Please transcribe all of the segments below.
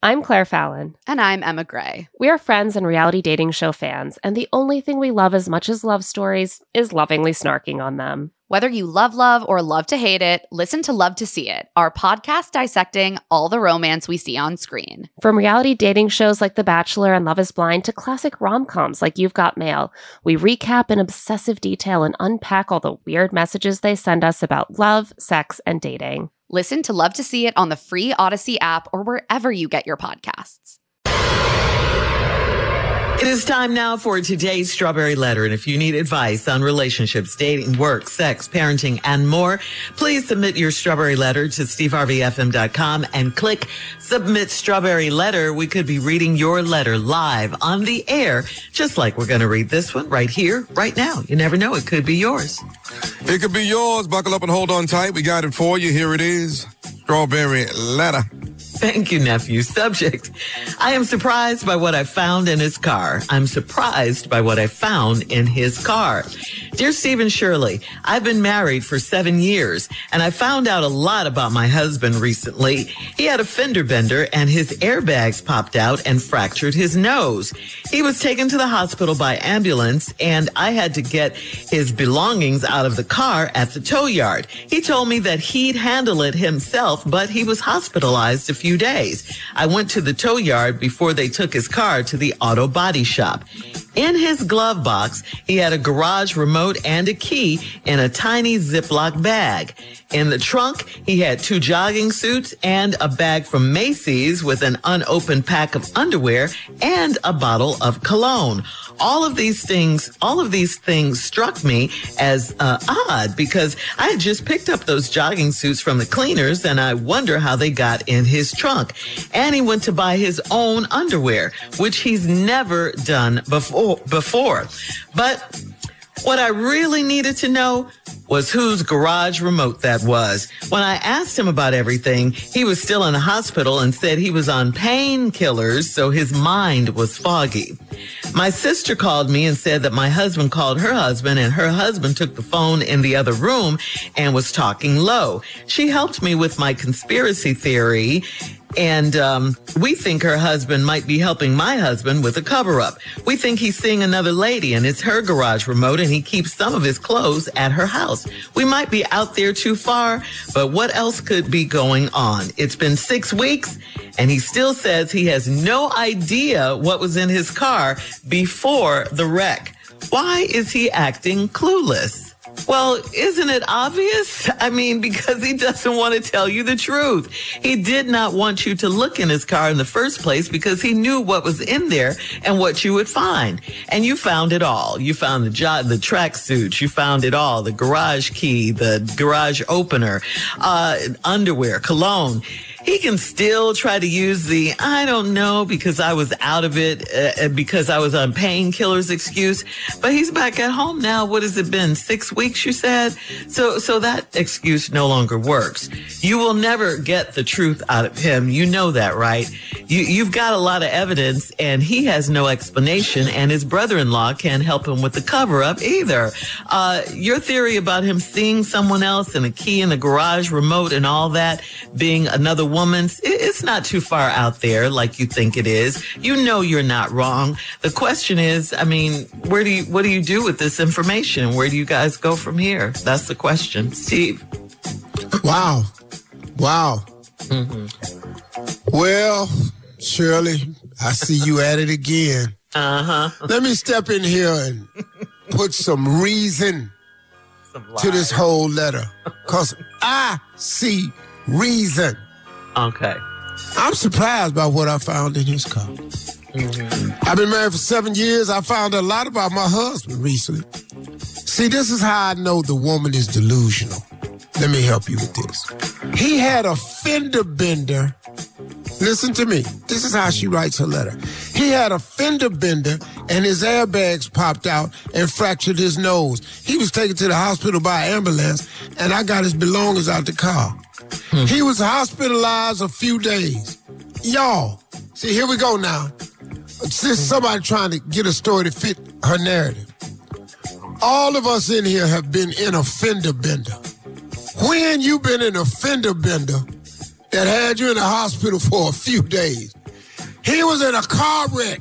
I'm Claire Fallon. And I'm Emma Gray. We are friends and reality dating show fans, and the only thing we love as much as love stories is lovingly snarking on them. Whether you love or love to hate it, listen to Love to See It, our podcast dissecting all the romance we see on screen. From reality dating shows like The Bachelor and Love is Blind to classic rom-coms like You've Got Mail, we recap in obsessive detail and unpack all the weird messages they send us about love, sex, and dating. Listen to Love to See It on the free Odyssey app or wherever you get your podcasts. It is time now for today's Strawberry Letter. And if you need advice on relationships, dating, work, sex, parenting, and more, please submit your Strawberry Letter to steveharveyfm.com and click Submit Strawberry Letter. We could be reading your letter live on the air, just like we're going to read this one right here, right now. You never know. It could be yours. It could be yours. Buckle up and hold on tight. We got it for you. Here it is. Strawberry Letter. Thank you, nephew. Subject: I am surprised by what I found in his car. I'm surprised by what I found in his car. Dear Stephen Shirley, I've been married for 7 years, and I found out a lot about my husband recently. He had a fender bender, and his airbags popped out and fractured his nose. He was taken to the hospital by ambulance, and I had to get his belongings out of the car at the tow yard. He told me that he'd handle it himself, but he was hospitalized a few days. I went to the tow yard before they took his car to the auto body shop. In his glove box, he had a garage remote and a key in a tiny Ziploc bag. In the trunk, he had 2 jogging suits and a bag from Macy's with an unopened pack of underwear and a bottle of cologne. All of these things struck me as odd because I had just picked up those jogging suits from the cleaners, and I wonder how they got in his trunk. And he went to buy his own underwear, which he's never done before. But what I really needed to know was whose garage remote that was. When I asked him about everything, he was still in the hospital and said he was on painkillers, so his mind was foggy. My sister called me and said that my husband called her husband, and her husband took the phone in the other room and was talking low. She helped me with my conspiracy theory, and we think her husband might be helping my husband with a cover-up. We think he's seeing another lady, and it's her garage remote, and he keeps some of his clothes at her house. We might be out there too far, but what else could be going on? It's been 6 weeks, and he still says he has no idea what was in his car before the wreck. Why is he acting clueless? Well, isn't it obvious? I mean, because he doesn't want to tell you the truth. He did not want you to look in his car in the first place because he knew what was in there and what you would find. And you found it all. You found the tracksuits. You found it all. The garage key, the garage opener, underwear, cologne. He can still try to use the, I don't know, because I was out of it, because I was on painkillers excuse. But he's back at home now. What has it been? 6 weeks, you said? So that excuse no longer works. You will never get the truth out of him. You know that, right? You've got a lot of evidence, and he has no explanation, and his brother-in-law can't help him with the cover-up either. Your theory about him seeing someone else and a key in the garage remote and all that being another woman's, it's not too far out there like you think it is. You know you're not wrong. The question is, I mean, what do you do with this information? Where do you guys go from here? That's the question. Steve. Wow. Mm-hmm. Well, Shirley, I see you at it again. Let me step in here and put some reason to this whole letter, because I see reason. Okay. I'm surprised by what I found in his car. Mm-hmm. I've been married for 7 years. I found a lot about my husband recently. See, this is how I know the woman is delusional. Let me help you with this. He had a fender bender. Listen to me. This is how she writes her letter. He had a fender bender and his airbags popped out and fractured his nose. He was taken to the hospital by ambulance, and I got his belongings out the car. He was hospitalized a few days. Y'all, see, here we go now. Since somebody trying to get a story to fit her narrative. All of us in here have been in a fender bender. When you been in a fender bender that had you in the hospital for a few days, He was in a car wreck.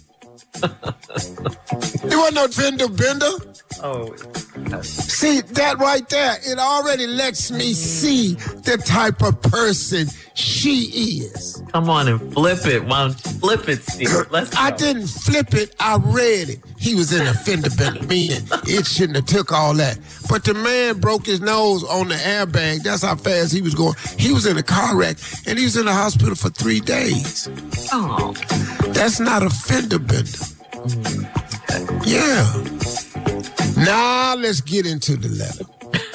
It wasn't no fender bender. Oh. See, that right there, it already lets me see the type of person she is. Come on and flip it. Why don't you flip it, Steve? Let's go. I didn't flip it. I read it. He was in a fender bender, meaning it shouldn't have took all that. But the man broke his nose on the airbag. That's how fast he was going. He was in a car wreck, and he was in the hospital for 3 days. Oh. That's not a fender bender. Yeah. Now let's get into the letter.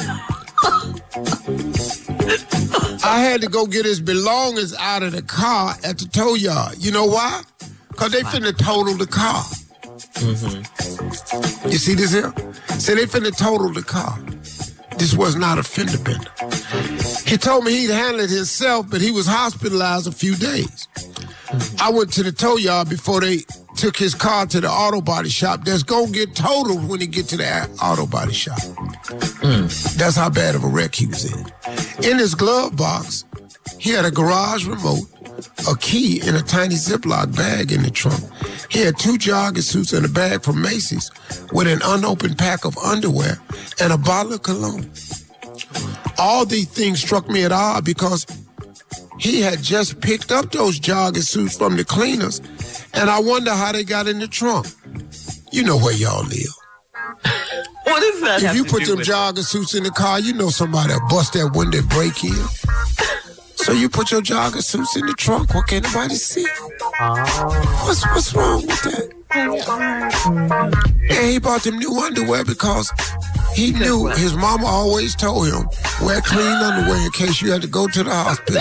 I had to go get his belongings out of the car at the tow yard. You know why? Because they finna total the car. Mm-hmm. You see this here? So they finna total the car. This was not a fender bender. He told me he'd handle it himself, but he was hospitalized a few days. I went to the tow yard before they took his car to the auto body shop. That's gonna get totaled when he get to the auto body shop. That's how bad of a wreck he was in. In his glove box, he had a garage remote, a key, and a tiny Ziploc bag in the trunk. He had 2 jogging suits and a bag from Macy's with an unopened pack of underwear and a bottle of cologne. All these things struck me at odd because he had just picked up those jogging suits from the cleaners, and I wonder how they got in the trunk. You know where y'all live. What is that? If you put them jogging suits in the car, you know somebody will bust that window and break in. So you put your jogging suits in the trunk. What can't nobody see? What's wrong with that? And he bought them new underwear because he knew his mama always told him, wear clean underwear in case you had to go to the hospital.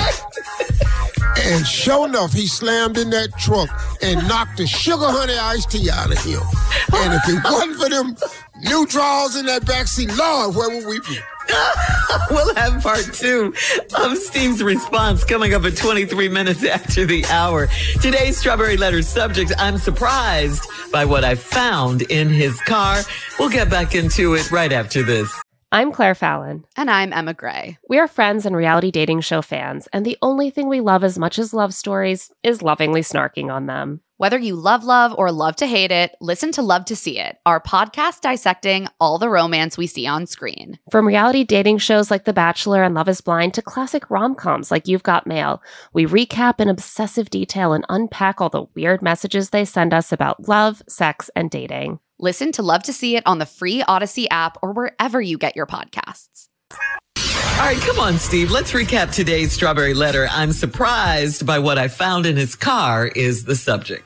And sure enough, he slammed in that trunk and knocked the sugar honey iced tea out of him. And if it wasn't for them new drawers in that backseat, Lord, where would we be? We'll have part 2 of Steve's response coming up at 23 minutes after the hour. Today's Strawberry Letter subject, I'm surprised by what I found in his car. We'll get back into it right after this. I'm Claire Fallon. And I'm Emma Gray. We are friends and reality dating show fans, and the only thing we love as much as love stories is lovingly snarking on them. Whether you love or love to hate it, listen to Love to See It, our podcast dissecting all the romance we see on screen. From reality dating shows like The Bachelor and Love is Blind to classic rom-coms like You've Got Mail, we recap in obsessive detail and unpack all the weird messages they send us about love, sex, and dating. Listen to Love to See It on the free Odyssey app or wherever you get your podcasts. All right, come on, Steve. Let's recap today's Strawberry Letter. I'm surprised by what I found in his car is the subject.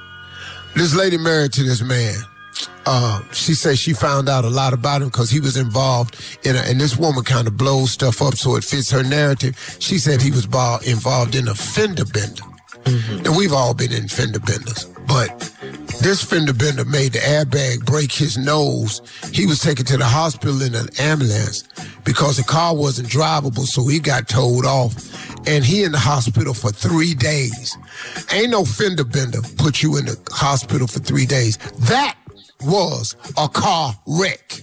This lady married to this man. She says she found out a lot about him because he was involved in and this woman kind of blows stuff up so it fits her narrative. She said he was involved in a fender bender. Mm-hmm. And we've all been in fender benders. But this fender bender made the airbag break his nose. He was taken to the hospital in an ambulance because the car wasn't drivable, so he got towed off. And he in the hospital for 3 days. Ain't no fender bender put you in the hospital for 3 days. That was a car wreck.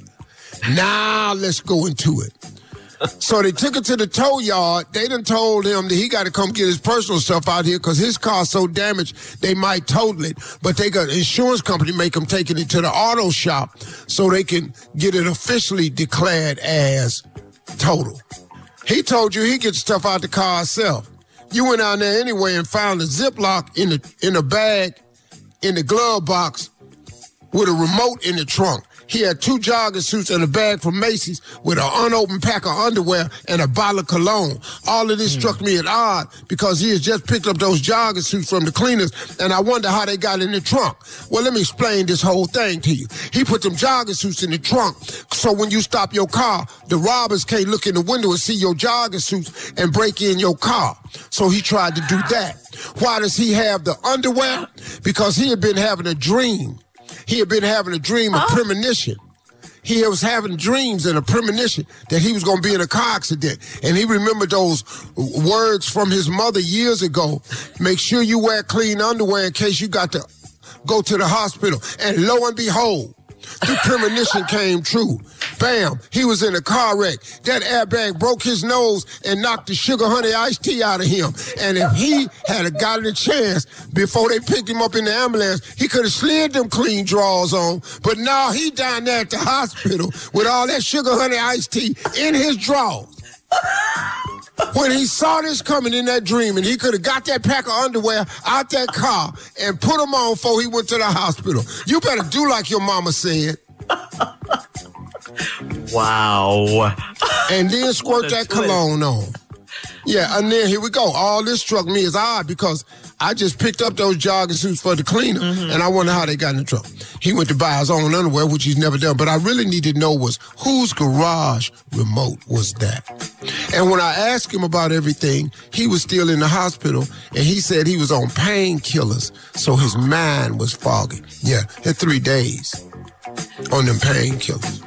Now let's go into it. So they took it to the tow yard. They done told him that he got to come get his personal stuff out here because his car's so damaged they might total it. But they got an insurance company make him taking it to the auto shop so they can get it officially declared as total. He told you he gets stuff out the car himself. You went out there anyway and found a Ziploc in a bag in the glove box with a remote in the trunk. He had 2 jogging suits and a bag from Macy's with an unopened pack of underwear and a bottle of cologne. All of this struck me as odd because he had just picked up those jogging suits from the cleaners, and I wonder how they got in the trunk. Well, let me explain this whole thing to you. He put them jogging suits in the trunk, so when you stop your car, the robbers can't look in the window and see your jogging suits and break in your car. So he tried to do that. Why does he have the underwear? Because he had been having a dream. He had been having a dream, a premonition. He was having dreams and a premonition that he was going to be in a car accident. And he remembered those words from his mother years ago. Make sure you wear clean underwear in case you got to go to the hospital. And lo and behold, the premonition came true. Bam, he was in a car wreck. That airbag broke his nose and knocked the sugar honey iced tea out of him. And if he had gotten a chance before they picked him up in the ambulance, he could have slid them clean drawers on. But now he down there at the hospital with all that sugar honey iced tea in his drawers. When he saw this coming in that dream, and he could have got that pack of underwear out that car and put them on before he went to the hospital. You better do like your mama said. Wow. And then squirt that cologne on. Yeah, and then here we go. All this struck me as odd because I just picked up those jogging suits for the cleaner, and I wonder how they got in trouble. He went to buy his own underwear, which he's never done. But I really need to know was whose garage remote was that? And when I asked him about everything, he was still in the hospital, and he said he was on painkillers, so his mind was foggy. Yeah, had 3 days on them painkillers.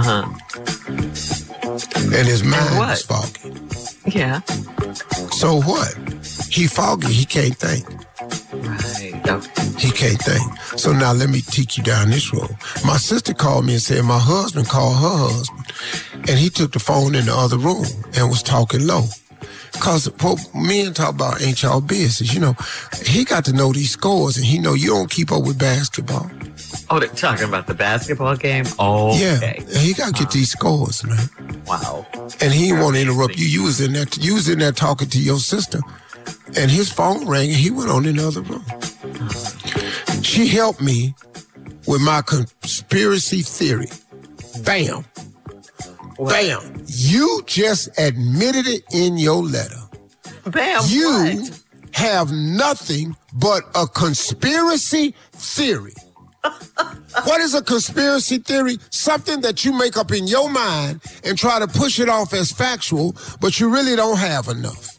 And his mind was foggy. Yeah. So what? He foggy. He can't think. Right. Okay. He can't think. So now let me take you down this road. My sister called me and said my husband called her husband, and he took the phone in the other room and was talking low. Because what men talk about ain't y'all business. You know, he got to know these scores, and he know you don't keep up with basketball. Oh, they're talking about the basketball game? Oh, yeah. Okay. He got to get these scores, man. Wow. And he didn't want to interrupt you. You was in there talking to your sister, and his phone rang, and he went on in the other room. She helped me with my conspiracy theory. Bam. What? Bam. You just admitted it in your letter. Bam. You What? have nothing but a conspiracy theory. What is a conspiracy theory? Something that you make up in your mind and try to push it off as factual, but you really don't have enough.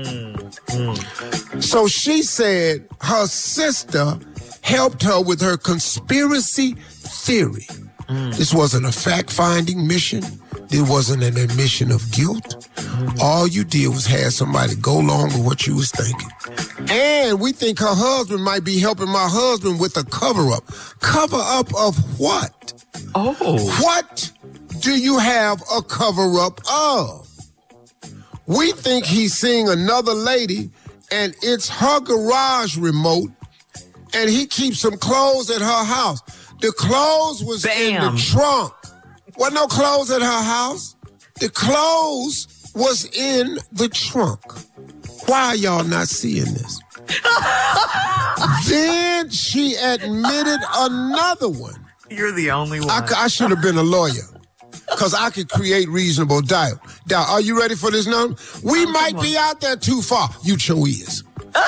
So she said her sister helped her with her conspiracy theory. This wasn't a fact-finding mission. It wasn't an admission of guilt. All you did was have somebody go along with what you was thinking. And we think her husband might be helping my husband with a cover-up. Cover-up of what? Oh. What do you have a cover-up of? We think he's seeing another lady, and it's her garage remote, and he keeps some clothes at her house. The clothes was in the trunk. Wasn't no clothes at her house. The clothes was in the trunk. Why are y'all not seeing this? Then she admitted another one. You're the only one. I should have been a lawyer because I could create reasonable doubt. Now, are you ready for this number? We might be out there too far. You sure is.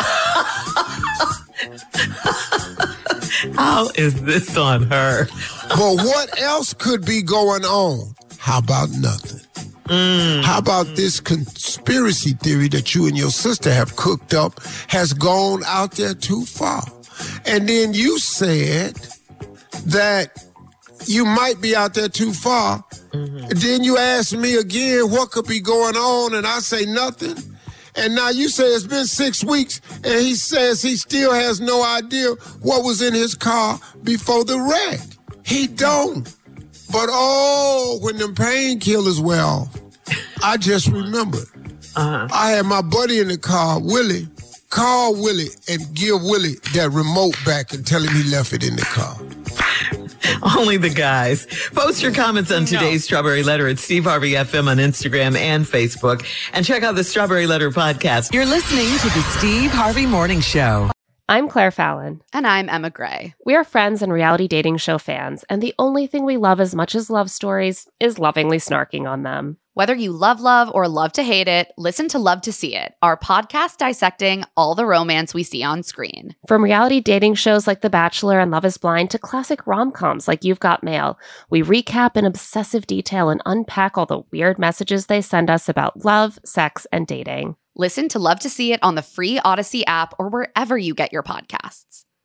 How is this on her? But what else could be going on? How about nothing? How about this conspiracy theory that you and your sister have cooked up has gone out there too far? And then you said that you might be out there too far. Then you asked me again what could be going on, and I say nothing. And now you say it's been 6 weeks, and he says he still has no idea what was in his car before the wreck. He don't. But when them painkillers wear off, I just remembered. I had my buddy in the car, Willie. Call Willie and give Willie that remote back and tell him he left it in the car. Only the guys. Post your comments on today's Strawberry Letter at Steve Harvey FM on Instagram and Facebook. And check out the Strawberry Letter podcast. You're listening to the Steve Harvey Morning Show. I'm Claire Fallon. And I'm Emma Gray. We are friends and reality dating show fans, and the only thing we love as much as love stories is lovingly snarking on them. Whether you love or love to hate it, listen to Love to See It, our podcast dissecting all the romance we see on screen. From reality dating shows like The Bachelor and Love is Blind to classic rom-coms like You've Got Mail, we recap in obsessive detail and unpack all the weird messages they send us about love, sex, and dating. Listen to Love to See It on the free Odyssey app or wherever you get your podcasts.